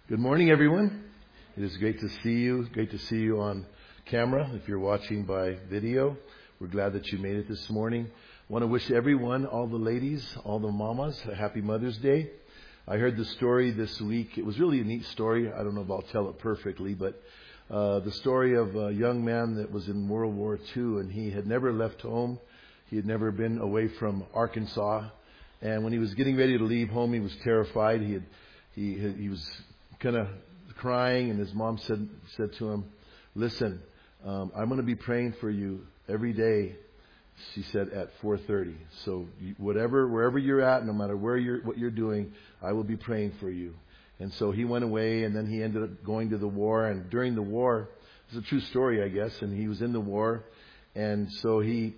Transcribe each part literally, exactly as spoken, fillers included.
Good morning, everyone. It is great to see you. Great to see you on camera. If you're watching by video, we're glad that you made it this morning. I want to wish everyone, all the ladies, all the mamas, a happy Mother's Day. I heard the story this week. It was really a neat story. I don't know if I'll tell it perfectly, but uh, the story of a young man that was in World War Two, and he had never left home. He had never been away from Arkansas. And when he was getting ready to leave home, he was terrified. He had, he he was kind of crying, and his mom said said to him, "Listen, um, I'm going to be praying for you every day." She said at four thirty. So you, whatever, wherever you're at, no matter where you're, what you're doing, I will be praying for you. And so he went away, and then he ended up going to the war. And during the war, it's a true story, I guess. And he was in the war, and so he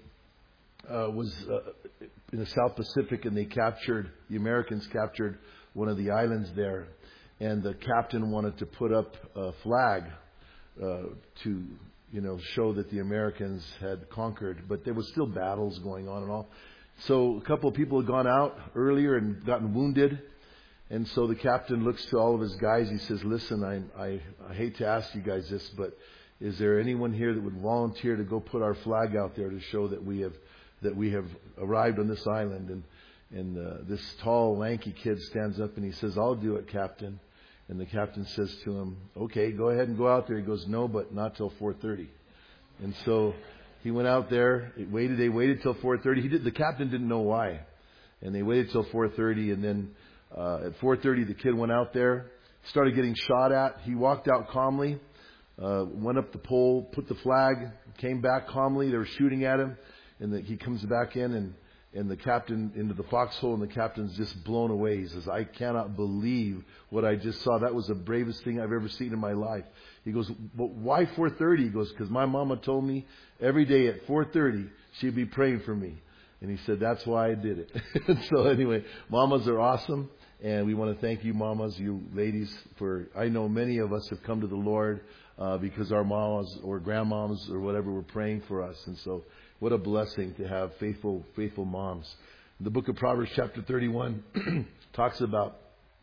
uh, was uh, in the South Pacific, and they captured the Americans captured one of the islands there. And the captain wanted to put up a flag uh, to, you know, show that the Americans had conquered. But there was still battles going on and all. So a couple of people had gone out earlier and gotten wounded. And so the captain looks to all of his guys. He says, "Listen, I, I, I hate to ask you guys this, but is there anyone here that would volunteer to go put our flag out there to show that we have that we have arrived on this island?" And and uh, this tall, lanky kid stands up and he says, "I'll do it, Captain." And the captain says to him, "Okay, go ahead and go out there." He goes, "No, but not till four thirty. And so he went out there. It waited. They waited till four thirty. He did. The captain didn't know why, and they waited till four thirty. And then uh, at four thirty, the kid went out there, started getting shot at. He walked out calmly, uh, went up the pole, put the flag, came back calmly. They were shooting at him, and the, he comes back in and. And the captain into the foxhole, and the captain's just blown away. He says, "I cannot believe what I just saw. That was the bravest thing I've ever seen in my life." He goes, "But why four thirty? He goes, "Because my mama told me every day at four thirty she'd be praying for me." And he said, "That's why I did it." So anyway, mamas are awesome. And we want to thank you, mamas, you ladies, for, I know many of us have come to the Lord uh, because our mamas or grandmoms or whatever were praying for us. And so what a blessing to have faithful, faithful moms. The book of Proverbs chapter thirty-one talks about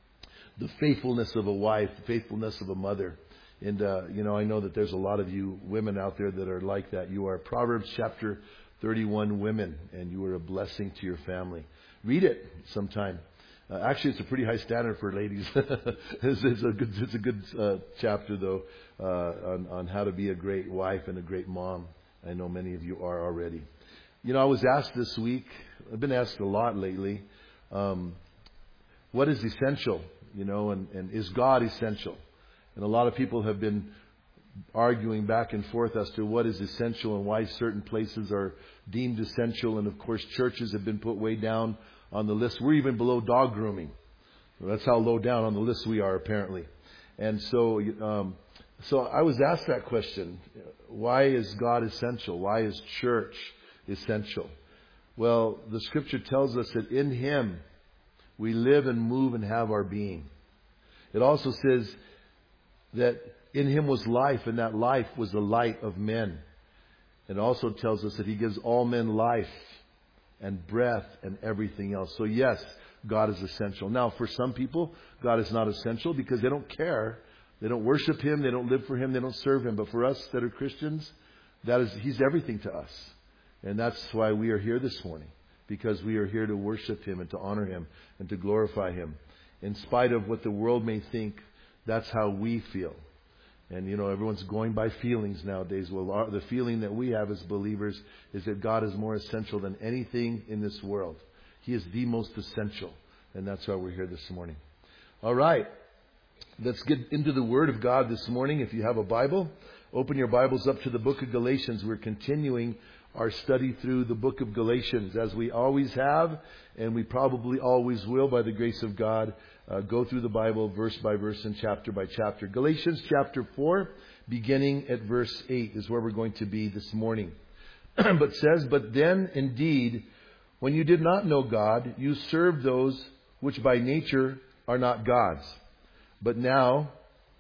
the faithfulness of a wife, the faithfulness of a mother. And, uh, you know, I know that there's a lot of you women out there that are like that. You are Proverbs chapter thirty-one women, and you are a blessing to your family. Read it sometime. Uh, actually, it's a pretty high standard for ladies. it's, it's a good, it's a good uh, chapter, though, uh, on, on how to be a great wife and a great mom. I know many of you are already. You know, I was asked this week, I've been asked a lot lately, um, what is essential, you know, and, and is God essential? And a lot of people have been arguing back and forth as to what is essential and why certain places are deemed essential. And of course, churches have been put way down on the list. We're even below dog grooming. That's how low down on the list we are, apparently. And so, um, so I was asked that question. Why is God essential? Why is church essential? Well, the scripture tells us that in Him we live and move and have our being. It also says that in Him was life, and that life was the light of men. It also tells us that He gives all men life and breath and everything else. So yes, God is essential. Now, for some people, God is not essential because they don't care. They don't worship Him. They don't live for Him. They don't serve Him. But for us that are Christians, that is, He's everything to us. And that's why we are here this morning. Because we are here to worship Him and to honor Him and to glorify Him. In spite of what the world may think, that's how we feel. And, you know, everyone's going by feelings nowadays. Well, our, the feeling that we have as believers is that God is more essential than anything in this world. He is the most essential. And that's why we're here this morning. All right. Let's get into the Word of God this morning. If you have a Bible, open your Bibles up to the book of Galatians. We're continuing our study through the book of Galatians, as we always have, and we probably always will by the grace of God. Uh, go through the Bible verse by verse and chapter by chapter. Galatians chapter four, beginning at verse eight, is where we're going to be this morning. But says, "But then indeed, when you did not know God, you served those which by nature are not God's. But now,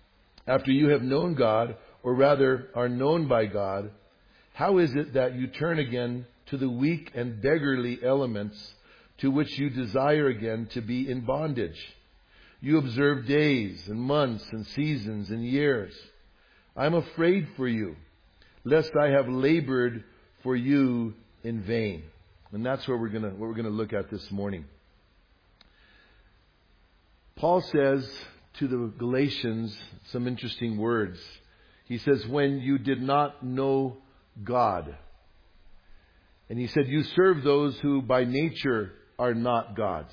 after you have known God, or rather are known by God, how is it that you turn again to the weak and beggarly elements to which you desire again to be in bondage? You observe days and months and seasons and years. I'm afraid for you, lest I have labored for you in vain. And that's where we're gonna, what we're going to look at this morning. Paul says to the Galatians some interesting words. He says, when you did not know God. And he said, you serve those who by nature are not gods.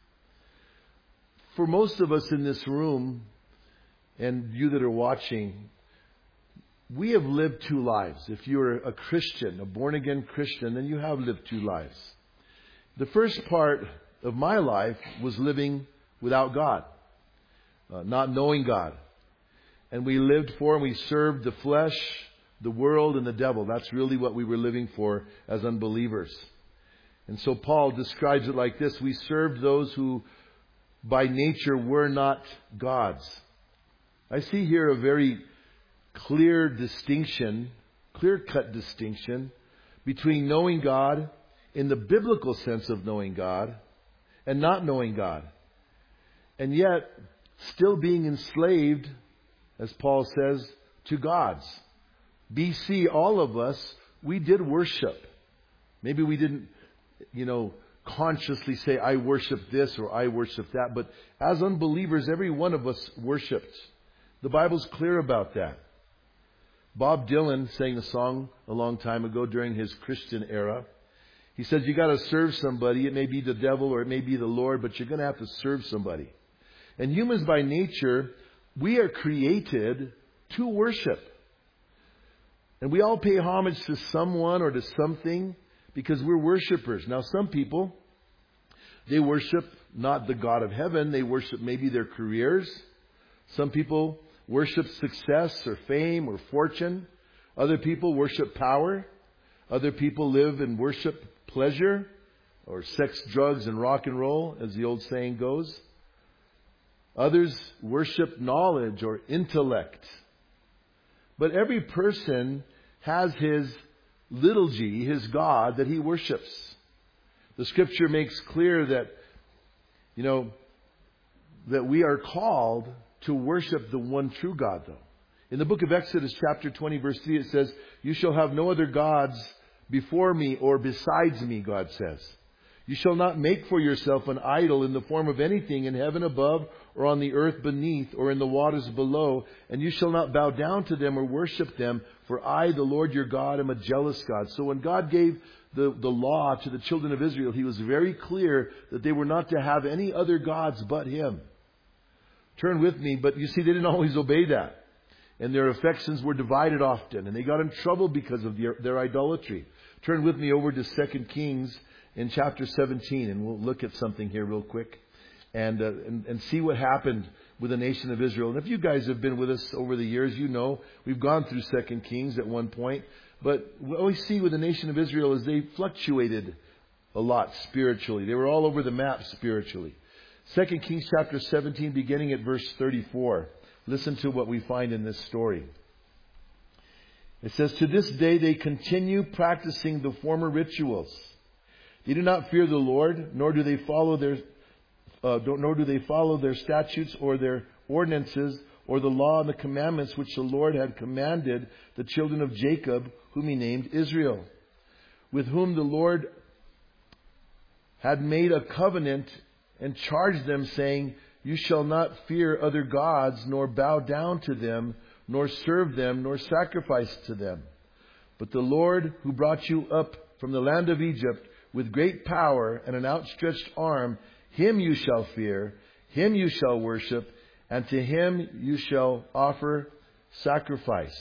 For most of us in this room, and you that are watching, we have lived two lives. If you're a Christian, a born-again Christian, then you have lived two lives. The first part of my life was living without God, uh, not knowing God. And we lived for and we served the flesh, the world, and the devil. That's really what we were living for as unbelievers. And so Paul describes it like this. We served those who by nature were not gods. I see here a very clear distinction, clear-cut distinction between knowing God in the biblical sense of knowing God and not knowing God. And yet, still being enslaved, as Paul says, to gods. B C, all of us, we did worship. Maybe we didn't, you know, consciously say, I worship this or I worship that. But as unbelievers, every one of us worshipped. The Bible's clear about that. Bob Dylan sang a song a long time ago during his Christian era. He says, you got to serve somebody. It may be the devil or it may be the Lord, but you're going to have to serve somebody. And humans by nature, we are created to worship. And we all pay homage to someone or to something because we're worshipers. Now, some people, they worship not the God of heaven. They worship maybe their careers. Some people worship success or fame or fortune. Other people worship power. Other people live and worship pleasure or sex, drugs, and rock and roll, as the old saying goes. Others worship knowledge or intellect. But every person has his little g, his God, that he worships. The Scripture makes clear that, you know, that we are called to worship the one true God, though. In the book of Exodus, chapter twenty, verse three, it says, you shall have no other gods before me or besides me, God says. You shall not make for yourself an idol in the form of anything in heaven above or on the earth beneath or in the waters below. And you shall not bow down to them or worship them. For I, the Lord your God, am a jealous God. So when God gave the, the law to the children of Israel, He was very clear that they were not to have any other gods but Him. Turn with me, but you see, they didn't always obey that. And their affections were divided often. And they got in trouble because of their, their idolatry. Turn with me over to Second Kings in chapter seventeen, and we'll look at something here real quick and, uh, and and see what happened with the nation of Israel. And if you guys have been with us over the years, you know we've gone through Second Kings at one point. But what we see with the nation of Israel is they fluctuated a lot spiritually. They were all over the map spiritually. Second Kings chapter seventeen, beginning at verse thirty-four. Listen to what we find in this story. It says, to this day they continue practicing the former rituals. They do not fear the Lord, nor do they follow their, uh, nor do they follow their statutes or their ordinances or the law and the commandments which the Lord had commanded the children of Jacob, whom He named Israel, with whom the Lord had made a covenant and charged them, saying, you shall not fear other gods, nor bow down to them, nor serve them, nor sacrifice to them. But the Lord who brought you up from the land of Egypt with great power and an outstretched arm, Him you shall fear, Him you shall worship, and to Him you shall offer sacrifice.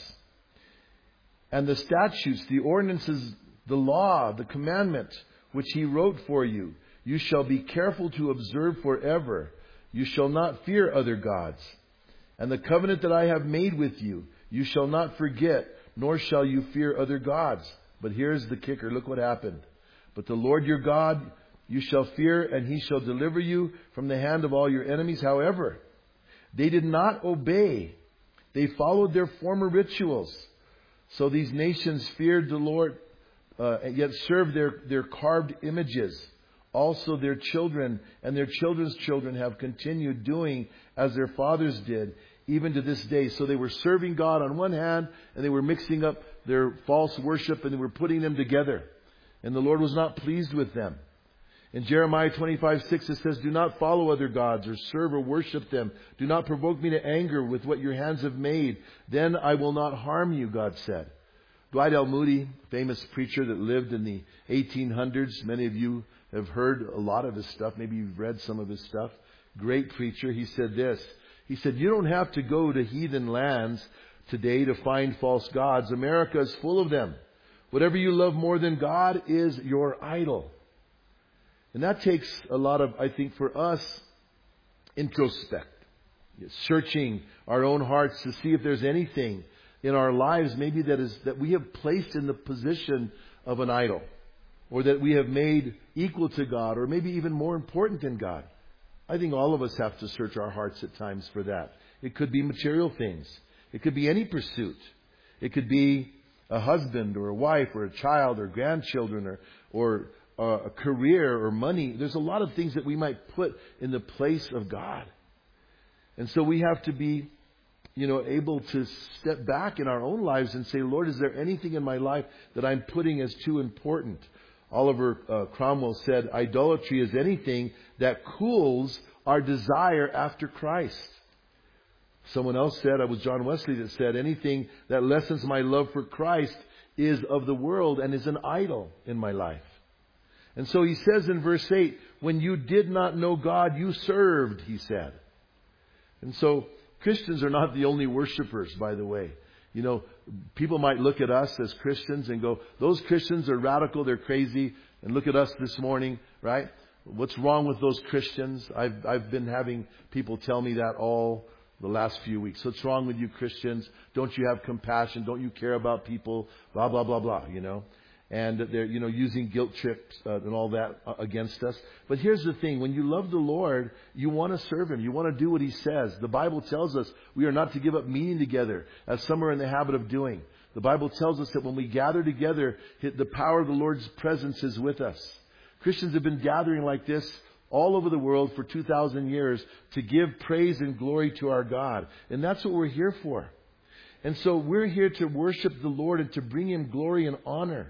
And the statutes, the ordinances, the law, the commandment, which He wrote for you, you shall be careful to observe forever. You shall not fear other gods. And the covenant that I have made with you, you shall not forget, nor shall you fear other gods. But here's the kicker. Look what happened. But the Lord your God you shall fear, and He shall deliver you from the hand of all your enemies. However, they did not obey. They followed their former rituals. So these nations feared the Lord, uh, and yet served their, their carved images, also their children and their children's children have continued doing as their fathers did, even to this day. So they were serving God on one hand, and they were mixing up their false worship, and they were putting them together. And the Lord was not pleased with them. In Jeremiah twenty-five six it says, "Do not follow other gods or serve or worship them. Do not provoke me to anger with what your hands have made. Then I will not harm you," God said. Dwight L. Moody, famous preacher that lived in the eighteen hundreds. Many of you have heard a lot of his stuff. Maybe you've read some of his stuff. Great preacher. He said this. He said, "You don't have to go to heathen lands today to find false gods. America is full of them. Whatever you love more than God is your idol." And that takes a lot of, I think, for us, introspect. Searching our own hearts to see if there's anything in our lives maybe that is that we have placed in the position of an idol, or that we have made equal to God, or maybe even more important than God. I think all of us have to search our hearts at times for that. It could be material things. It could be any pursuit. It could be a husband or a wife or a child or grandchildren or or uh, a career or money. There's a lot of things that we might put in the place of God. And so we have to be, you know, able to step back in our own lives and say, "Lord, is there anything in my life that I'm putting as too important?" Oliver uh, Cromwell said, "Idolatry is anything that cools our desire after Christ." Someone else said, it was John Wesley that said, "Anything that lessens my love for Christ is of the world and is an idol in my life." And so he says in verse eight, "When you did not know God, you served," he said. And so Christians are not the only worshipers, by the way. You know, people might look at us as Christians and go, "Those Christians are radical, they're crazy." And look at us this morning, right? What's wrong with those Christians? I've, I've been having people tell me that all the last few weeks. "What's wrong with you Christians? Don't you have compassion? Don't you care about people? Blah, blah, blah, blah," you know. And they're, you know, using guilt trips uh, and all that uh, against us. But here's the thing. When you love the Lord, you want to serve Him. You want to do what He says. The Bible tells us we are not to give up meeting together, as some are in the habit of doing. The Bible tells us that when we gather together, the power of the Lord's presence is with us. Christians have been gathering like this all over the world for two thousand years to give praise and glory to our God. And that's what we're here for. And so we're here to worship the Lord and to bring Him glory and honor.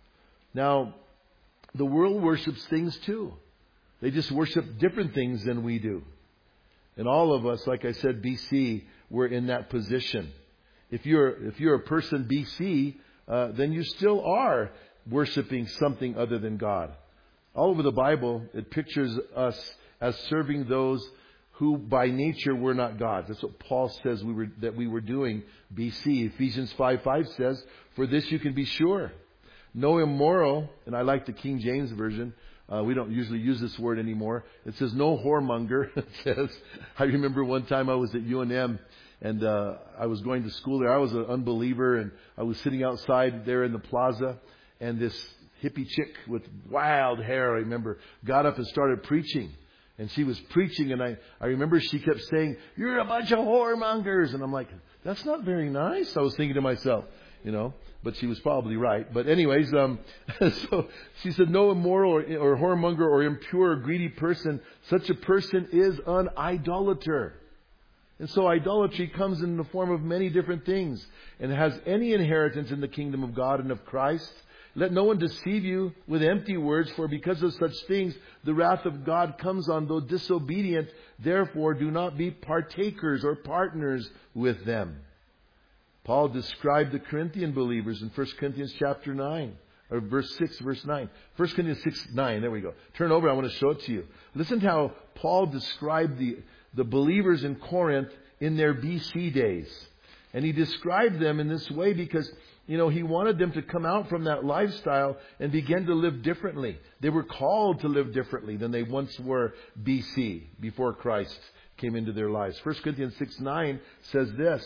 Now, the world worships things too. They just worship different things than we do. And all of us, like I said, B C, we're in that position. If you're if you're a person B C, uh, then you still are worshiping something other than God. All over the Bible, it pictures us as serving those who by nature were not gods. That's what Paul says we were that we were doing B C. Ephesians five five says, "For this you can be sure. No immoral," and I like the King James Version. Uh, we don't usually use this word anymore. It says no whoremonger. It says, I remember one time I was at U N M and uh, I was going to school there. I was an unbeliever and I was sitting outside there in the plaza, and this hippie chick with wild hair, I remember, got up and started preaching. And she was preaching, and I, I remember she kept saying, "You're a bunch of whoremongers." And I'm like, that's not very nice. I was thinking to myself, you know. But she was probably right. But anyways, um, so she said, "No immoral or, or whoremonger or impure or greedy person. Such a person is an idolater." And so idolatry comes in the form of many different things and has any inheritance in the kingdom of God and of Christ. "Let no one deceive you with empty words, for because of such things the wrath of God comes on those disobedient. Therefore do not be partakers or partners with them." Paul described the Corinthian believers in First Corinthians chapter nine, or verse six, verse nine. First Corinthians six, nine, there we go. Turn over, I want to show it to you. Listen to how Paul described the, the believers in Corinth in their B C days. And he described them in this way because, you know, he wanted them to come out from that lifestyle and begin to live differently. They were called to live differently than they once were B C, before Christ came into their lives. First Corinthians six, nine says this,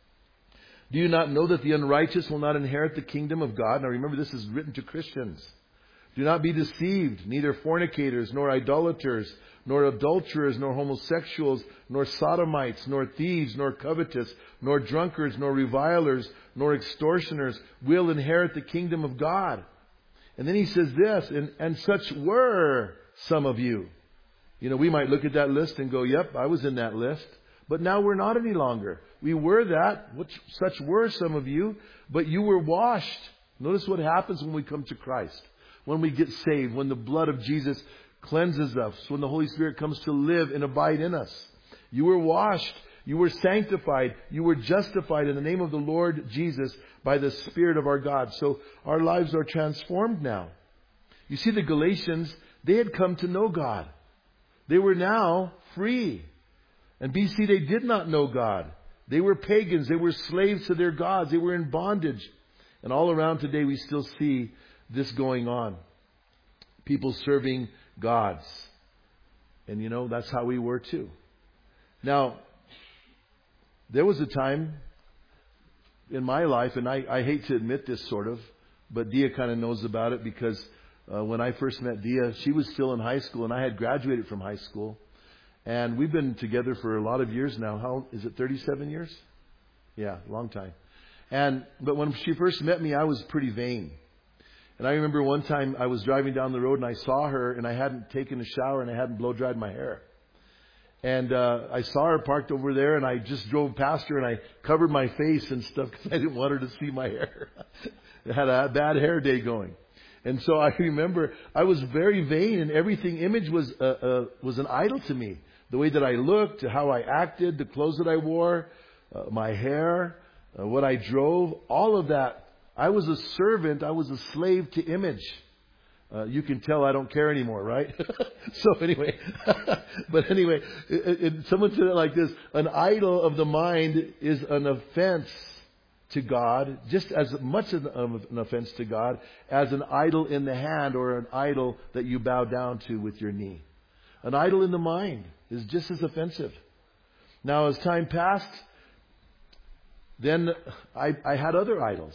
"Do you not know that the unrighteous will not inherit the kingdom of God?" Now remember, this is written to Christians. "Do not be deceived. Neither fornicators, nor idolaters, nor adulterers, nor homosexuals, nor sodomites, nor thieves, nor covetous, nor drunkards, nor revilers, nor extortioners will inherit the kingdom of God." And then he says this, and, and such were some of you. You know, we might look at that list and go, yep, I was in that list. But now we're not any longer. We were that, which such were some of you, but you were washed. Notice what happens when we come to Christ. When we get saved, when the blood of Jesus cleanses us, when the Holy Spirit comes to live and abide in us. You were washed. You were sanctified. You were justified in the name of the Lord Jesus by the Spirit of our God. So our lives are transformed now. You see, the Galatians, they had come to know God. They were now free. And B C, they did not know God. They were pagans. They were slaves to their gods. They were in bondage. And all around today, we still see this going on. People serving gods. And you know, that's how we were too. Now, there was a time in my life, and I, I hate to admit this sort of, but Dia kind of knows about it because uh, when I first met Dia, she was still in high school and I had graduated from high school. And we've been together for a lot of years now. How is it, thirty-seven years? Yeah, long time. And but when she first met me, I was pretty vain. And I remember one time I was driving down the road and I saw her and I hadn't taken a shower and I hadn't blow dried my hair. And uh, I saw her parked over there and I just drove past her and I covered my face and stuff because I didn't want her to see my hair. I had a bad hair day going. And so I remember I was very vain and everything image was uh, uh, was an idol to me. The way that I looked, how I acted, the clothes that I wore, uh, my hair, uh, what I drove, all of that. I was a servant. I was a slave to image. Uh, you can tell I don't care anymore, right? So anyway, but anyway, it, it, someone said it like this: an idol of the mind is an offense to God, just as much of an offense to God as an idol in the hand or an idol that you bow down to with your knee. An idol in the mind is just as offensive. Now, as time passed, then I, I had other idols.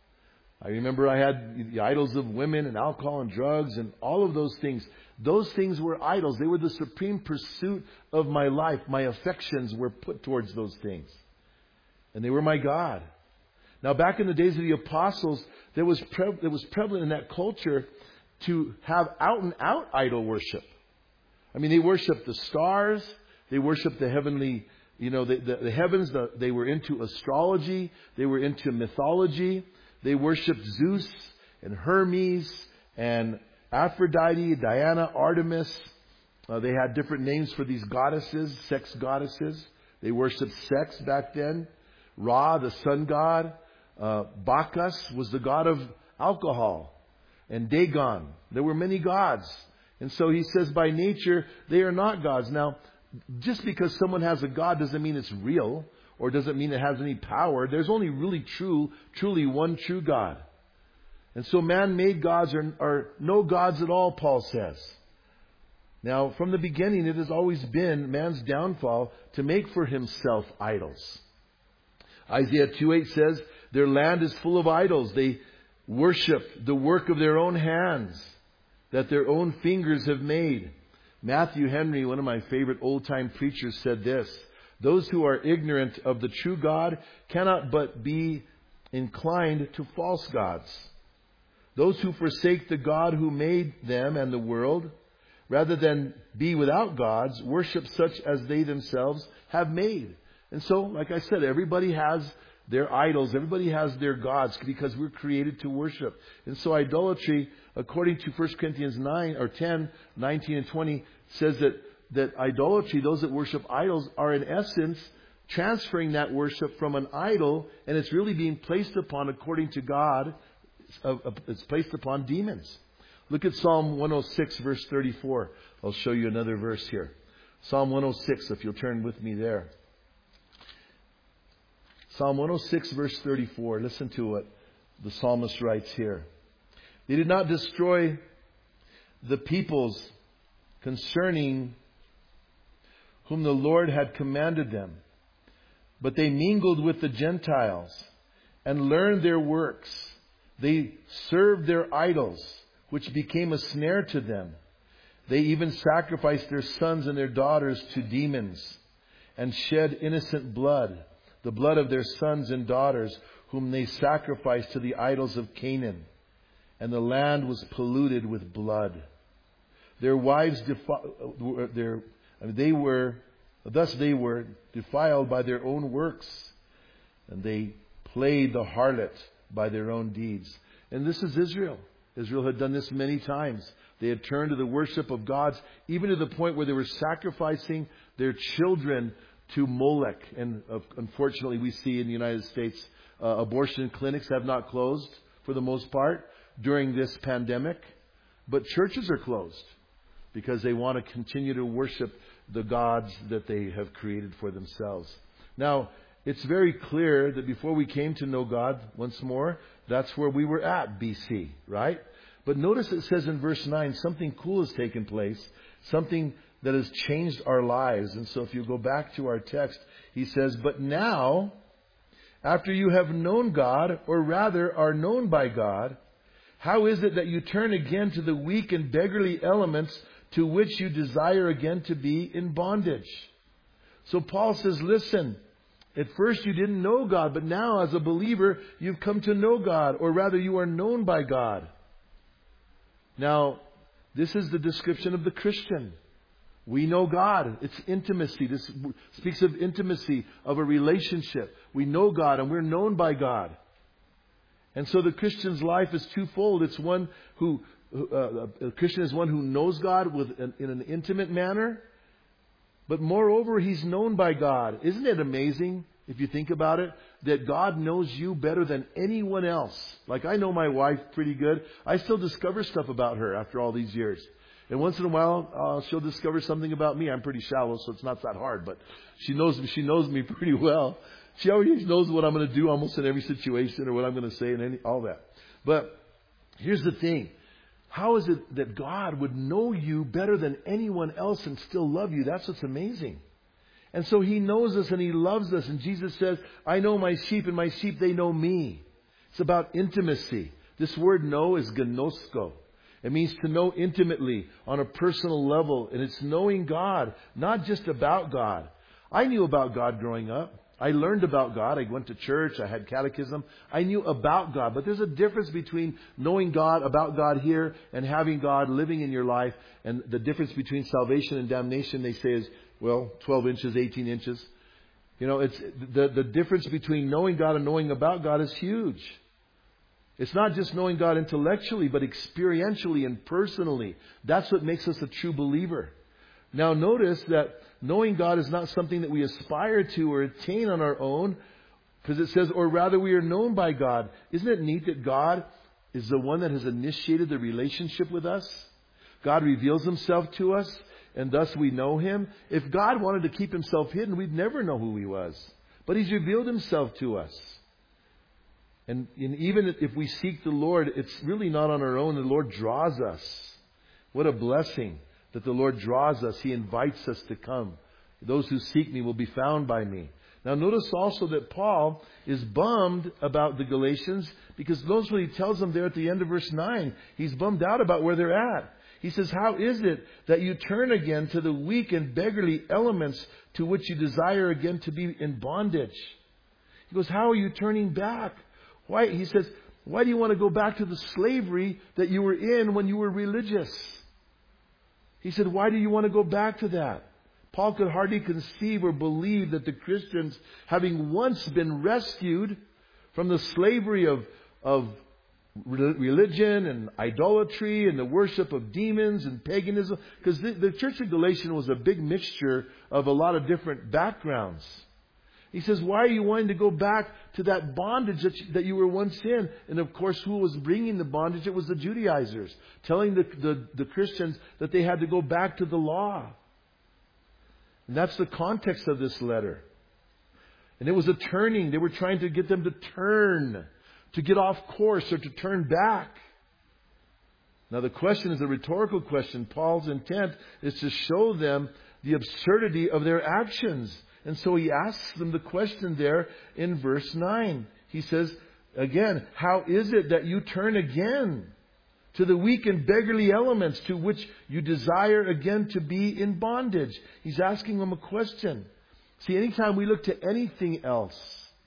I remember I had the idols of women and alcohol and drugs and all of those things. Those things were idols. They were the supreme pursuit of my life. My affections were put towards those things. And they were my God. Now, back in the days of the apostles, there was pre- it was prevalent in that culture to have out and out idol worship. I mean, they worshiped the stars. They worshiped the heavenly, you know, the, the, the heavens. The, they were into astrology. They were into mythology. They worshipped Zeus and Hermes and Aphrodite, Diana, Artemis. Uh, they had different names for these goddesses, sex goddesses. They worshipped sex back then. Ra, the sun god. Uh, Bacchus was the god of alcohol. And Dagon. There were many gods. And so he says by nature, they are not gods. Now, just because someone has a god doesn't mean it's real or doesn't mean it has any power. There's only really true, truly one true God. And so man-made gods are, are no gods at all, Paul says. Now, from the beginning, it has always been man's downfall to make for himself idols. Isaiah two eight says, their land is full of idols. They worship the work of their own hands that their own fingers have made. Matthew Henry, one of my favorite old-time preachers, said this: those who are ignorant of the true God cannot but be inclined to false gods. Those who forsake the God who made them and the world, rather than be without gods, worship such as they themselves have made. And so, like I said, everybody has their idols. Everybody has their gods because we're created to worship. And so idolatry, according to First Corinthians nine or ten, nineteen and twenty, says that, that idolatry, those that worship idols, are in essence transferring that worship from an idol, and it's really being placed upon, according to God, it's placed upon demons. Look at Psalm one oh six, verse thirty-four. I'll show you another verse here. Psalm one oh six, if you'll turn with me there. Psalm one oh six, verse thirty-four. Listen to what the psalmist writes here. They did not destroy the peoples concerning whom the Lord had commanded them, but they mingled with the Gentiles and learned their works. They served their idols, which became a snare to them. They even sacrificed their sons and their daughters to demons and shed innocent blood, the blood of their sons and daughters, whom they sacrificed to the idols of Canaan. And the land was polluted with blood. Their wives, defi- their, I mean, they were, thus they were defiled by their own works. And they played the harlot by their own deeds. And this is Israel. Israel had done this many times. They had turned to the worship of gods, even to the point where they were sacrificing their children to Molech. And uh, unfortunately, we see in the United States, uh, abortion clinics have not closed for the most part during this pandemic. But churches are closed because they want to continue to worship the gods that they have created for themselves. Now, it's very clear that before we came to know God once more, that's where we were at, B C, right? But notice it says in verse nine, something cool has taken place, something that has changed our lives. And so if you go back to our text, he says, but now, after you have known God, or rather are known by God, how is it that you turn again to the weak and beggarly elements to which you desire again to be in bondage? So Paul says, listen, at first you didn't know God, but now as a believer, you've come to know God, or rather you are known by God. Now, this is the description of the Christian. We know God. It's intimacy. This speaks of intimacy, of a relationship. We know God and we're known by God. And so the Christian's life is twofold. It's one who, uh, a Christian is one who knows God with an, in an intimate manner. But moreover, he's known by God. Isn't it amazing, if you think about it, that God knows you better than anyone else? Like, I know my wife pretty good. I still discover stuff about her after all these years. And once in a while, uh, she'll discover something about me. I'm pretty shallow, so it's not that hard. But she knows she knows me pretty well. She already knows what I'm going to do almost in every situation, or what I'm going to say, and any, all that. But here's the thing. How is it that God would know you better than anyone else and still love you? That's what's amazing. And so He knows us and He loves us. And Jesus says, I know my sheep and my sheep, they know me. It's about intimacy. This word know is gnosko. It means to know intimately on a personal level. And it's knowing God, not just about God. I knew about God growing up. I learned about God. I went to church. I had catechism. I knew about God. But there's a difference between knowing God, about God here, and having God living in your life. And the difference between salvation and damnation, they say, is, well, twelve inches, eighteen inches. You know, it's the, the difference between knowing God and knowing about God is huge. It's not just knowing God intellectually, but experientially and personally. That's what makes us a true believer. Now notice that knowing God is not something that we aspire to or attain on our own, because it says, or rather we are known by God. Isn't it neat that God is the one that has initiated the relationship with us? God reveals Himself to us, and thus we know Him. If God wanted to keep Himself hidden, we'd never know who He was. But He's revealed Himself to us. And, and even if we seek the Lord, it's really not on our own. The Lord draws us. What a blessing that the Lord draws us. He invites us to come. Those who seek me will be found by me. Now notice also that Paul is bummed about the Galatians, because notice what he tells them there at the end of verse nine. He's bummed out about where they're at. He says, how is it that you turn again to the weak and beggarly elements to which you desire again to be in bondage? He goes, how are you turning back? Why? He says, why do you want to go back to the slavery that you were in when you were religious? He said, why do you want to go back to that? Paul could hardly conceive or believe that the Christians, having once been rescued from the slavery of, of religion and idolatry and the worship of demons and paganism, because the, the church of Galatia was a big mixture of a lot of different backgrounds. He says, why are you wanting to go back to that bondage that you, that you were once in? And of course, who was bringing the bondage? It was the Judaizers, telling the, the, the Christians that they had to go back to the law. And that's the context of this letter. And it was a turning. They were trying to get them to turn, to get off course, or to turn back. Now the question is a rhetorical question. Paul's intent is to show them the absurdity of their actions. And so he asks them the question there in verse nine. He says, again, how is it that you turn again to the weak and beggarly elements to which you desire again to be in bondage? He's asking them a question. See, anytime we look to anything else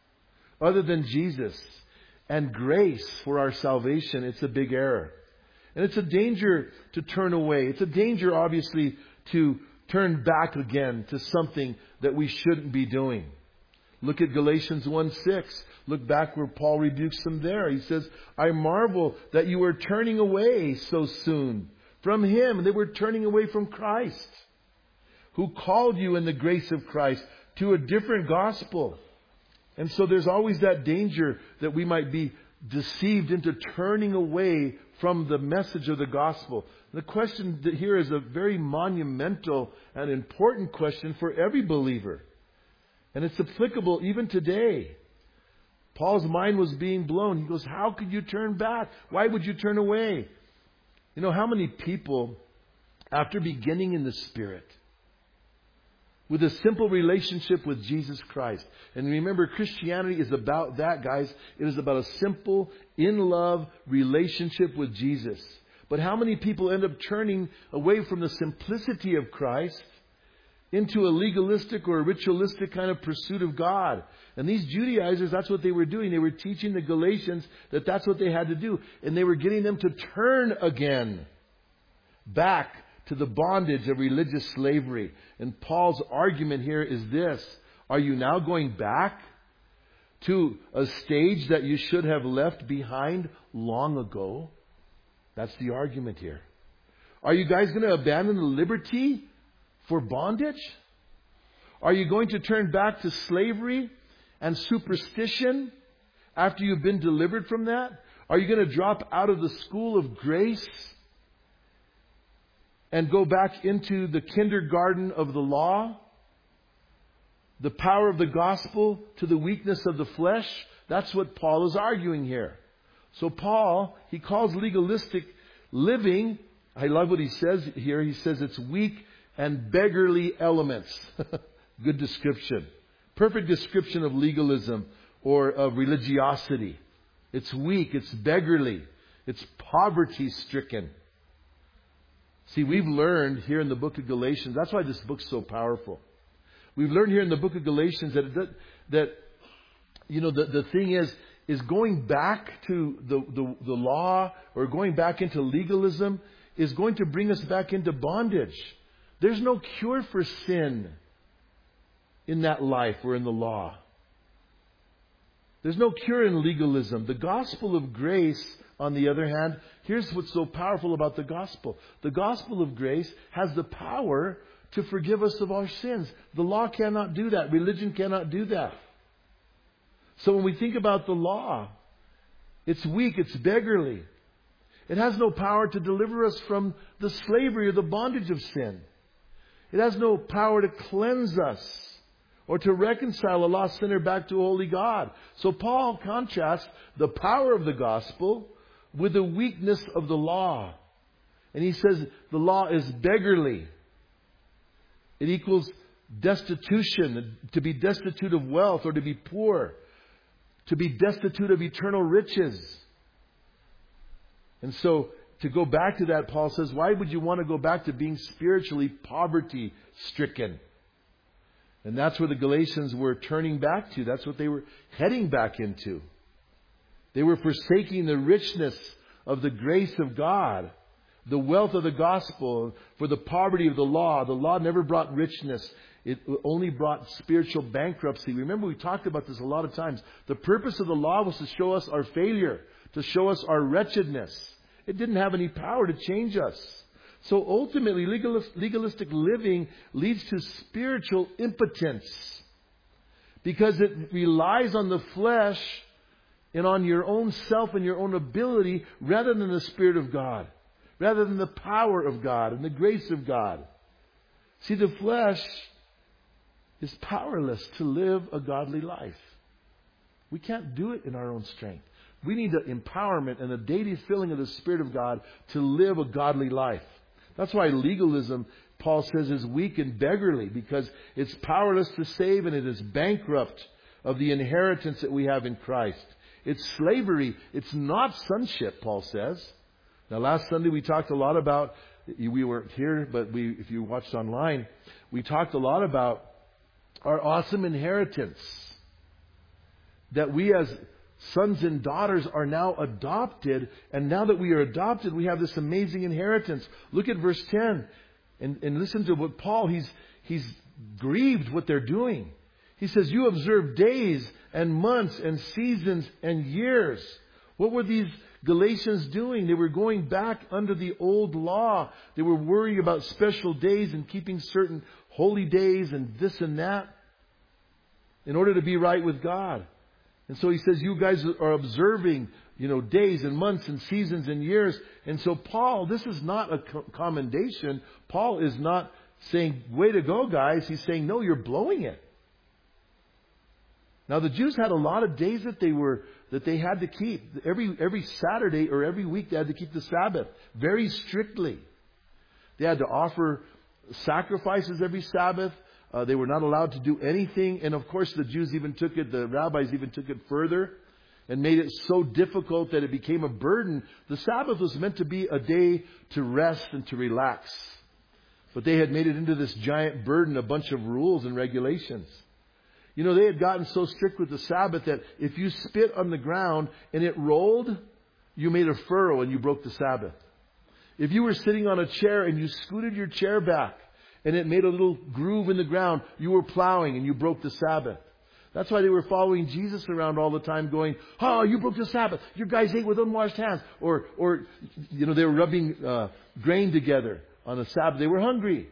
other than Jesus and grace for our salvation, it's a big error. And it's a danger to turn away. It's a danger, obviously, to turn back again to something that we shouldn't be doing. Look at Galatians one six. Look back where Paul rebukes them there. He says, I marvel that you are turning away so soon from Him. And they were turning away from Christ, who called you in the grace of Christ to a different gospel. And so there's always that danger that we might be deceived into turning away from the message of the gospel. The question here is a very monumental and important question for every believer. And it's applicable even today. Paul's mind was being blown. He goes, how could you turn back? Why would you turn away? You know, how many people, after beginning in the Spirit, with a simple relationship with Jesus Christ. And remember, Christianity is about that, guys. It is about a simple, in-love relationship with Jesus. But how many people end up turning away from the simplicity of Christ into a legalistic or a ritualistic kind of pursuit of God? And these Judaizers, that's what they were doing. They were teaching the Galatians that that's what they had to do. And they were getting them to turn again back to the bondage of religious slavery. And Paul's argument here is this. Are you now going back to a stage that you should have left behind long ago? That's the argument here. Are you guys going to abandon the liberty for bondage? Are you going to turn back to slavery and superstition after you've been delivered from that? Are you going to drop out of the school of grace and go back into the kindergarten of the law? The power of the gospel to the weakness of the flesh? That's what Paul is arguing here. So Paul, he calls legalistic living, I love what he says here. He says it's weak and beggarly elements. Good description. Perfect description of legalism or of religiosity. It's weak, it's beggarly, it's poverty-stricken. See, we've learned here in the book of Galatians, that's why this book's so powerful. We've learned here in the book of Galatians that, that, that you know, the, the thing is, is going back to the, the, the law or going back into legalism is going to bring us back into bondage. There's no cure for sin in that life or in the law. There's no cure in legalism. The gospel of grace, on the other hand, here's what's so powerful about the gospel. The gospel of grace has the power to forgive us of our sins. The law cannot do that. Religion cannot do that. So when we think about the law, it's weak, it's beggarly. It has no power to deliver us from the slavery or the bondage of sin. It has no power to cleanse us or to reconcile a lost sinner back to a holy God. So Paul contrasts the power of the gospel with the weakness of the law. And he says the law is beggarly. It equals destitution, to be destitute of wealth or to be poor, to be destitute of eternal riches. And so to go back to that, Paul says, why would you want to go back to being spiritually poverty-stricken? And that's where the Galatians were turning back to. That's what they were heading back into. They were forsaking the richness of the grace of God, the wealth of the gospel, for the poverty of the law. The law never brought richness. It only brought spiritual bankruptcy. Remember, we talked about this a lot of times. The purpose of the law was to show us our failure, to show us our wretchedness. It didn't have any power to change us. So ultimately, legalistic living leads to spiritual impotence because it relies on the flesh and on your own self and your own ability rather than the Spirit of God, rather than the power of God and the grace of God. See, the flesh is powerless to live a godly life. We can't do it in our own strength. We need the empowerment and the daily filling of the Spirit of God to live a godly life. That's why legalism, Paul says, is weak and beggarly, because it's powerless to save and it is bankrupt of the inheritance that we have in Christ. It's slavery. It's not sonship, Paul says. Now, last Sunday we talked a lot about, we weren't here, but we, if you watched online, we talked a lot about our awesome inheritance. That we as sons and daughters are now adopted. And now that we are adopted, we have this amazing inheritance. Look at verse ten. And, and listen to what Paul, he's, he's grieved what they're doing. He says, you observe days and months and seasons and years. What were these Galatians doing? They were going back under the old law. They were worrying about special days and keeping certain holy days and this and that in order to be right with God. And so he says, you guys are observing, you know, days and months and seasons and years. And so Paul, this is not a commendation. Paul is not saying, way to go, guys. He's saying, no, you're blowing it. Now, the Jews had a lot of days that they were that they had to keep. Every every Saturday or every week they had to keep the Sabbath very strictly. They had to offer sacrifices every Sabbath. Uh, they were not allowed to do anything. And of course, the Jews even took it, the rabbis even took it further and made it so difficult that it became a burden. The Sabbath was meant to be a day to rest and to relax. But they had made it into this giant burden, a bunch of rules and regulations. You know, they had gotten so strict with the Sabbath that if you spit on the ground and it rolled, you made a furrow and you broke the Sabbath. If you were sitting on a chair and you scooted your chair back and it made a little groove in the ground, you were plowing and you broke the Sabbath. That's why they were following Jesus around all the time going, oh, you broke the Sabbath. Your guys ate with unwashed hands. Or, or you know, they were rubbing uh, grain together on the Sabbath. They were hungry.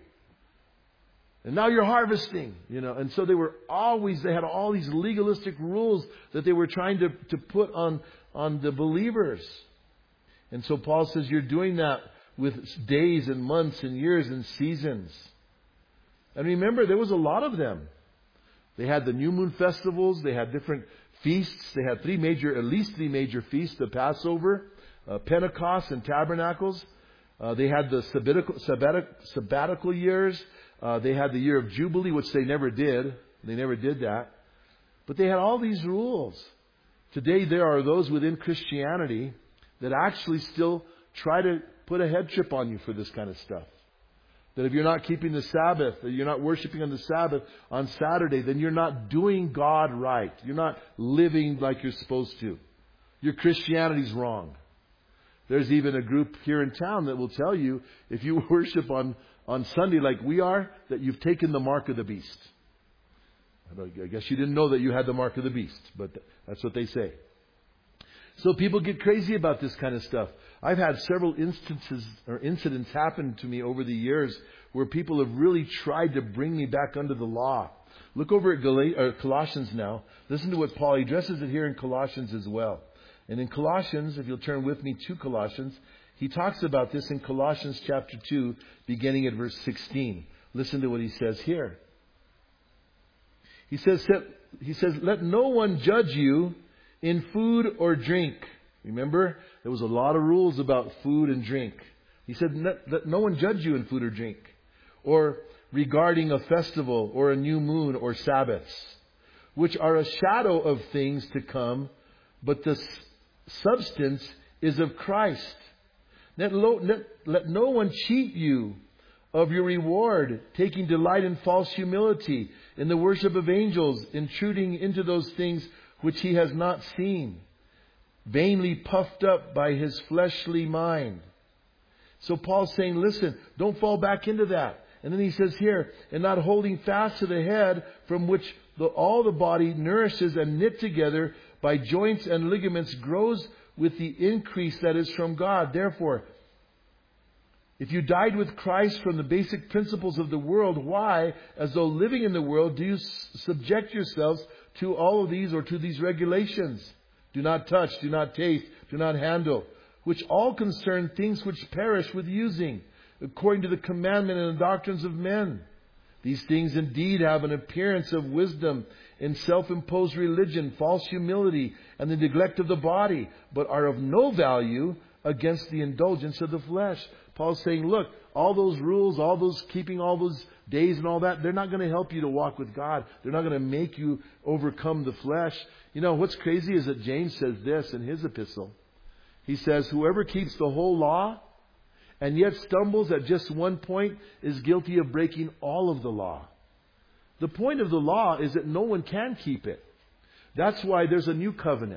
And now you're harvesting, you know. And so they were always, they had all these legalistic rules that they were trying to, to put on, on the believers. And so Paul says you're doing that with days and months and years and seasons. And remember, there was a lot of them. They had the new moon festivals. They had different feasts. They had three major, at least three major feasts, the Passover, uh, Pentecost, and Tabernacles. Uh, they had the sabbatical, sabbatic, sabbatical years. Uh, they had the year of Jubilee, which they never did. They never did that. But they had all these rules. Today there are those within Christianity that actually still try to put a head trip on you for this kind of stuff. That if you're not keeping the Sabbath, that you're not worshiping on the Sabbath on Saturday, then you're not doing God right. You're not living like you're supposed to. Your Christianity's wrong. There's even a group here in town that will tell you if you worship on on Sunday like we are, that you've taken the mark of the beast. I guess you didn't know that you had the mark of the beast, but that's what they say. So people get crazy about this kind of stuff. I've had several instances or incidents happen to me over the years where people have really tried to bring me back under the law. Look over at Gal- or Colossians now. Listen to what Paul, he addresses it here in Colossians as well. And in Colossians, if you'll turn with me to Colossians, he talks about this in Colossians chapter two, beginning at verse sixteen. Listen to what he says here. He says, he says, let no one judge you in food or drink. Remember, there was a lot of rules about food and drink. He said, let, let no one judge you in food or drink, or regarding a festival or a new moon or Sabbaths, which are a shadow of things to come, but the substance is of Christ. Let, lo, let, let no one cheat you of your reward, taking delight in false humility, in the worship of angels, intruding into those things which he has not seen, vainly puffed up by his fleshly mind. So Paul's saying, listen, don't fall back into that. And then he says here, and not holding fast to the head, from which the, all the body nourishes and knit together by joints and ligaments grows with the increase that is from God. Therefore, if you died with Christ from the basic principles of the world, why, as though living in the world, do you subject yourselves to all of these or to these regulations? Do not touch, do not taste, do not handle, which all concern things which perish with using, according to the commandment and the doctrines of men. These things indeed have an appearance of wisdom in self-imposed religion, false humility, and the neglect of the body, but are of no value against the indulgence of the flesh. Paul's saying, look, all those rules, all those keeping all those days and all that, they're not going to help you to walk with God. They're not going to make you overcome the flesh. You know, what's crazy is that James says this in his epistle. He says, whoever keeps the whole law and yet stumbles at just one point is guilty of breaking all of the law. The point of the law is that no one can keep it. That's why there's a new covenant.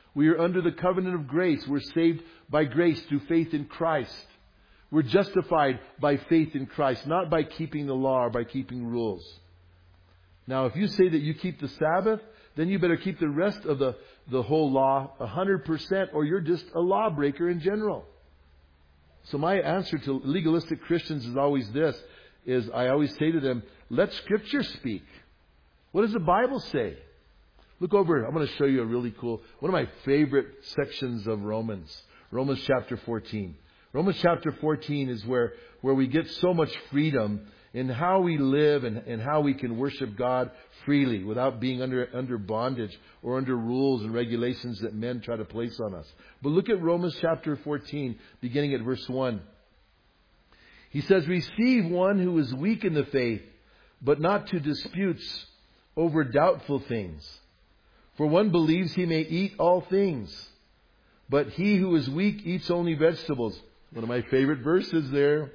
We are under the covenant of grace. We're saved by grace through faith in Christ. We're justified by faith in Christ, not by keeping the law or by keeping rules. Now, if you say that you keep the Sabbath, then you better keep the rest of the, the whole law one hundred percent, or you're just a lawbreaker in general. So my answer to legalistic Christians is always this, is I always say to them, let Scripture speak. What does the Bible say? Look over, I'm going to show you a really cool, one of my favorite sections of Romans. Romans chapter fourteen. Romans chapter fourteen is where, where we get so much freedom in how we live and, and how we can worship God freely without being under, under bondage or under rules and regulations that men try to place on us. But look at Romans chapter fourteen, beginning at verse one. He says, receive one who is weak in the faith, but not to disputes over doubtful things. For one believes he may eat all things, but he who is weak eats only vegetables. One of my favorite verses there.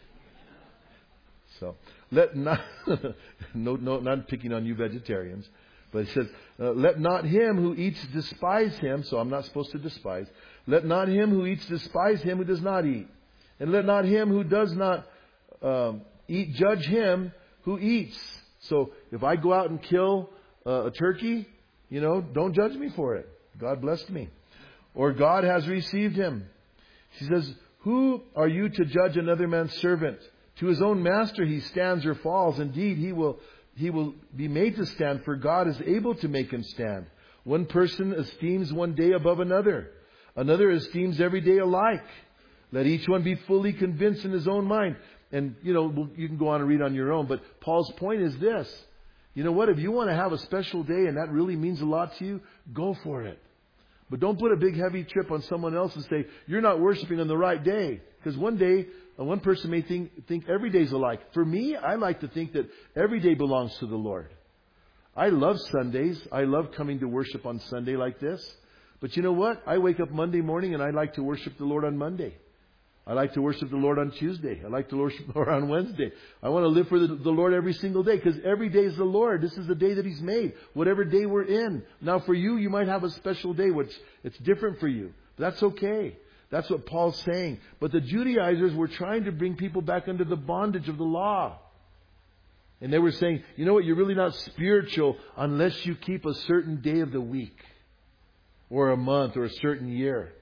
So, let not, no, no, not picking on you vegetarians, but it says, uh, let not him who eats despise him, so I'm not supposed to despise. Let not him who eats despise him who does not eat. And let not him who does not um, eat judge him who eats. So, if I go out and kill uh, a turkey, you know, don't judge me for it. God blessed me. Or God has received him. She says, who are you to judge another man's servant? To his own master he stands or falls. Indeed, he will, he will be made to stand, for God is able to make him stand. One person esteems one day above another. Another esteems every day alike. Let each one be fully convinced in his own mind. And, you know, you can go on and read on your own. But Paul's point is this. You know what? If you want to have a special day and that really means a lot to you, go for it. But don't put a big heavy trip on someone else and say, you're not worshiping on the right day. Because one day, one person may think, think every day's alike. For me, I like to think that every day belongs to the Lord. I love Sundays. I love coming to worship on Sunday like this. But you know what? I wake up Monday morning and I like to worship the Lord on Monday. I like to worship the Lord on Tuesday. I like to worship the Lord on Wednesday. I want to live for the, the Lord every single day, because every day is the Lord. This is the day that He's made, whatever day we're in. Now for you, you might have a special day which it's different for you. But that's okay. That's what Paul's saying. But the Judaizers were trying to bring people back under the bondage of the law. And they were saying, you know what, you're really not spiritual unless you keep a certain day of the week, or a month, or a certain year.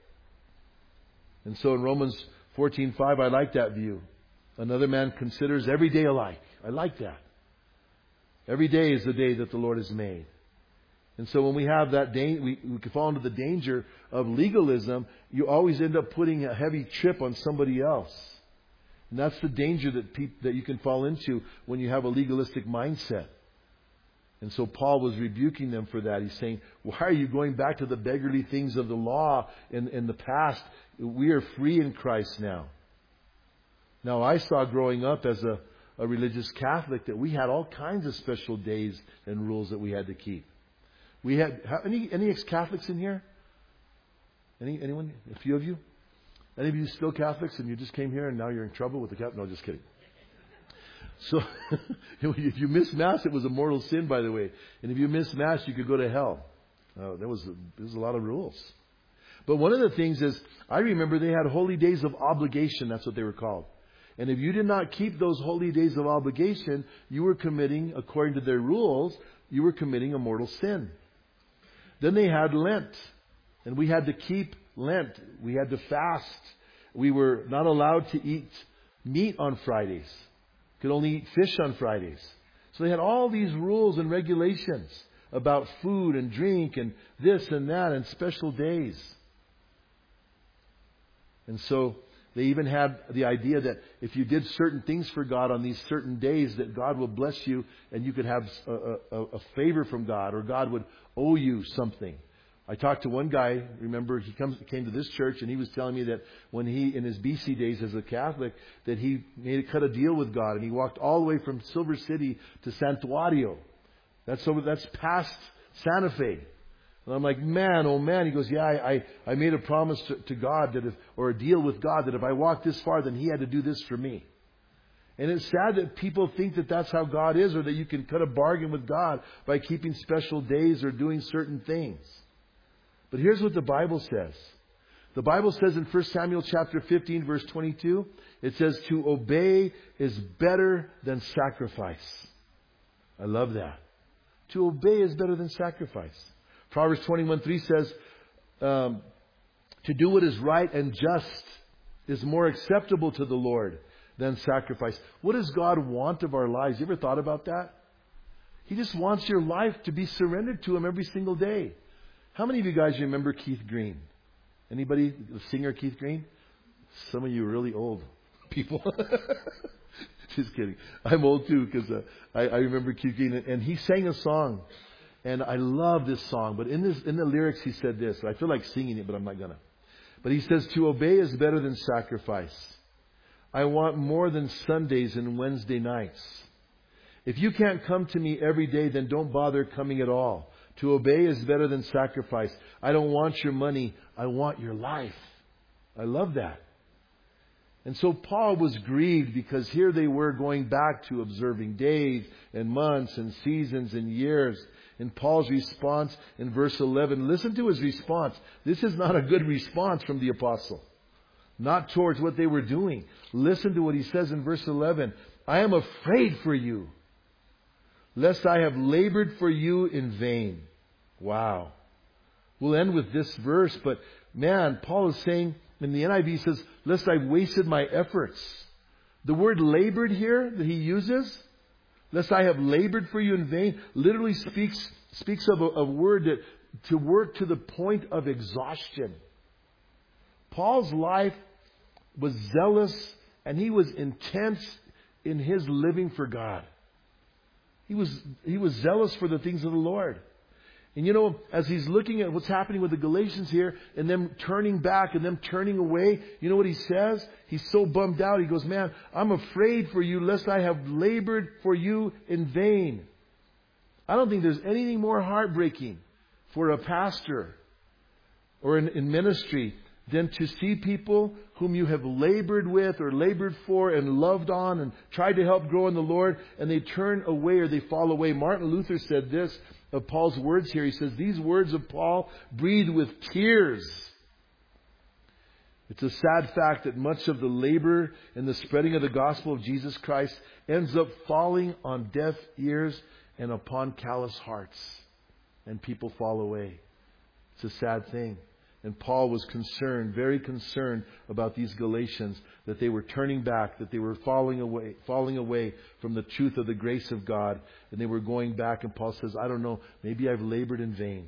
And so in Romans fourteen five, I like that view. Another man considers every day alike. I like that. Every day is the day that the Lord has made. And so when we have that, da- we, we can fall into the danger of legalism. You always end up putting a heavy trip on somebody else. And that's the danger that peop- that you can fall into when you have a legalistic mindset. And so Paul was rebuking them for that. He's saying, why are you going back to the beggarly things of the law in, in the past? We are free in Christ now. Now, I saw growing up as a, a religious Catholic that we had all kinds of special days and rules that we had to keep. We had, how, any, any ex-Catholics in here? Any, anyone? A few of you? Any of you still Catholics and you just came here and now you're in trouble with the Catholic? No, just kidding. So, if you missed Mass, it was a mortal sin, by the way. And if you missed Mass, you could go to hell. Uh, there was a, there was a lot of rules. But one of the things is, I remember they had holy days of obligation. That's what they were called. And if you did not keep those holy days of obligation, you were committing, according to their rules, you were committing a mortal sin. Then they had Lent. And we had to keep Lent. We had to fast. We were not allowed to eat meat on Fridays. Could only eat fish on Fridays. So they had all these rules and regulations about food and drink and this and that and special days. And so they even had the idea that if you did certain things for God on these certain days, that God will bless you and you could have a, a, a favor from God, or God would owe you something. I talked to one guy, remember, he comes, came to this church and he was telling me that when he, in his B C days as a Catholic, that he made cut a deal with God and he walked all the way from Silver City to Santuario. That's over, that's past Santa Fe. And I'm like, man, oh man. He goes, yeah, I, I, I made a promise to, to God that if, or a deal with God that if I walked this far, then He had to do this for me. And it's sad that people think that that's how God is, or that you can cut a bargain with God by keeping special days or doing certain things. But here's what the Bible says. The Bible says in First Samuel chapter fifteen, verse twenty-two, it says, to obey is better than sacrifice. I love that. To obey is better than sacrifice. Proverbs twenty-one three says, um, to do what is right and just is more acceptable to the Lord than sacrifice. What does God want of our lives? You ever thought about that? He just wants your life to be surrendered to Him every single day. How many of you guys remember Keith Green? Anybody? The singer Keith Green? Some of you are really old people. Just kidding. I'm old too because uh, I, I remember Keith Green, and, and he sang a song, and I love this song. But in this, in the lyrics, he said this. I feel like singing it, but I'm not gonna. But he says, "To obey is better than sacrifice. I want more than Sundays and Wednesday nights. If you can't come to me every day, then don't bother coming at all. To obey is better than sacrifice. I don't want your money. I want your life." I love that. And so Paul was grieved because here they were going back to observing days and months and seasons and years. And Paul's response in verse eleven, listen to his response. This is not a good response from the apostle. Not towards what they were doing. Listen to what he says in verse eleven. I am afraid for you, lest I have labored for you in vain. Wow. We'll end with this verse, but man, Paul is saying, in the N I V says, lest I've wasted my efforts. The word labored here that he uses, lest I have labored for you in vain, literally speaks speaks of a, a word that to work to the point of exhaustion. Paul's life was zealous and he was intense in his living for God. He was he was zealous for the things of the Lord. And you know, as he's looking at what's happening with the Galatians here and them turning back and them turning away, you know what he says? He's so bummed out. He goes, man, I'm afraid for you lest I have labored for you in vain. I don't think there's anything more heartbreaking for a pastor or in, in ministry than to see people whom you have labored with or labored for and loved on and tried to help grow in the Lord, and they turn away or they fall away. Martin Luther said this of Paul's words here. He says, these words of Paul breathe with tears. It's a sad fact that much of the labor in the spreading of the gospel of Jesus Christ ends up falling on deaf ears and upon callous hearts. And people fall away. It's a sad thing. And Paul was concerned, very concerned about these Galatians, that they were turning back, that they were falling away, falling away from the truth of the grace of God. And they were going back. And Paul says, I don't know, maybe I've labored in vain.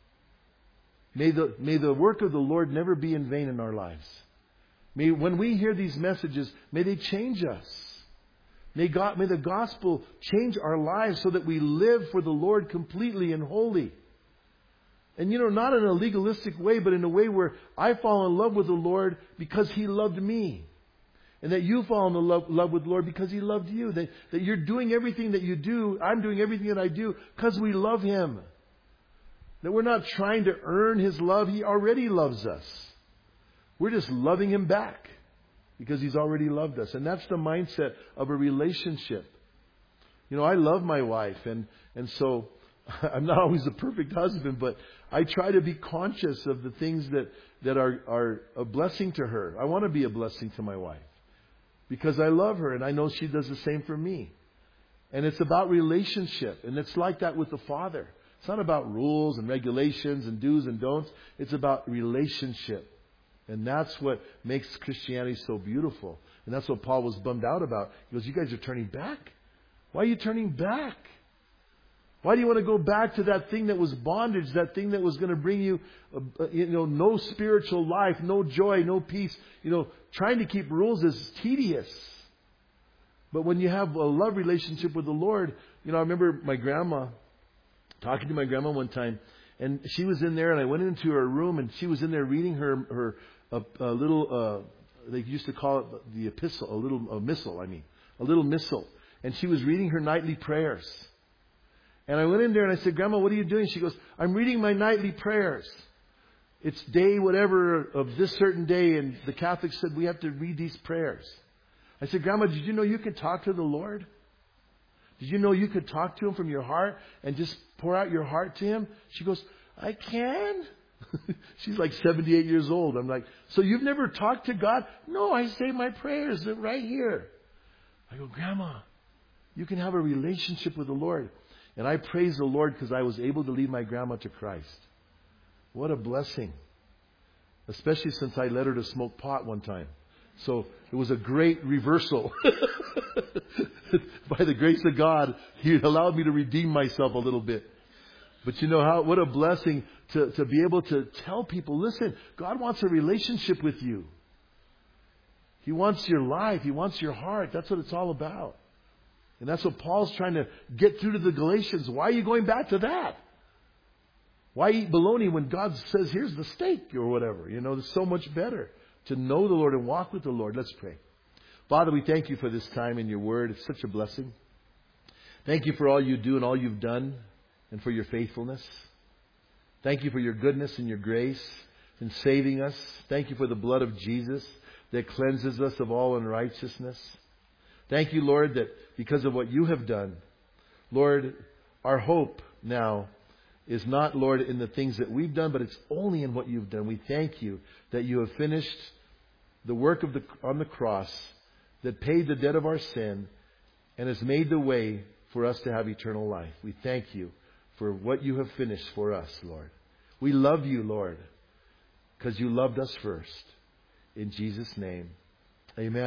May the, may the work of the Lord never be in vain in our lives. May, when we hear these messages, may they change us. May God, may the gospel change our lives so that we live for the Lord completely and wholly. And you know, not in a legalistic way, but in a way where I fall in love with the Lord because He loved me. And that you fall in love, love with the Lord because He loved you. That, that you're doing everything that you do, I'm doing everything that I do because we love Him. That we're not trying to earn His love. He already loves us. We're just loving Him back because He's already loved us. And that's the mindset of a relationship. You know, I love my wife, and, and so I'm not always a perfect husband, but I try to be conscious of the things that, that are, are a blessing to her. I want to be a blessing to my wife because I love her and I know she does the same for me. And it's about relationship. And it's like that with the Father. It's not about rules and regulations and do's and don'ts. It's about relationship. And that's what makes Christianity so beautiful. And that's what Paul was bummed out about. He goes, you guys are turning back. Why are you turning back? Why do you want to go back to that thing that was bondage, that thing that was going to bring you, uh, you know, no spiritual life, no joy, no peace? You know, trying to keep rules is tedious. But when you have a love relationship with the Lord, you know, I remember my grandma, talking to my grandma one time, and she was in there, and I went into her room, and she was in there reading her her a, a little, uh, they used to call it the epistle, a little a missal, I mean, a little missal, and she was reading her nightly prayers. And I went in there and I said, Grandma, what are you doing? She goes, I'm reading my nightly prayers. It's day whatever of this certain day. And the Catholics said we have to read these prayers. I said, Grandma, did you know you could talk to the Lord? Did you know you could talk to Him from your heart and just pour out your heart to Him? She goes, I can. She's like seventy-eight years old. I'm like, so you've never talked to God? No, I say my prayers right here. I go, Grandma, you can have a relationship with the Lord. And I praise the Lord because I was able to lead my grandma to Christ. What a blessing. Especially since I led her to smoke pot one time. So it was a great reversal. By the grace of God, He allowed me to redeem myself a little bit. But you know how, what a blessing to, to be able to tell people, listen, God wants a relationship with you. He wants your life. He wants your heart. That's what it's all about. And that's what Paul's trying to get through to the Galatians. Why are you going back to that? Why eat bologna when God says, here's the steak or whatever? You know, it's so much better to know the Lord and walk with the Lord. Let's pray. Father, we thank you for this time in your word. It's such a blessing. Thank you for all you do and all you've done and for your faithfulness. Thank you for your goodness and your grace in saving us. Thank you for the blood of Jesus that cleanses us of all unrighteousness. Thank you, Lord, that because of what you have done, Lord, our hope now is not, Lord, in the things that we've done, but it's only in what you've done. We thank you that you have finished the work of the on the cross that paid the debt of our sin and has made the way for us to have eternal life. We thank you for what you have finished for us, Lord. We love you, Lord, because you loved us first. In Jesus' name, amen.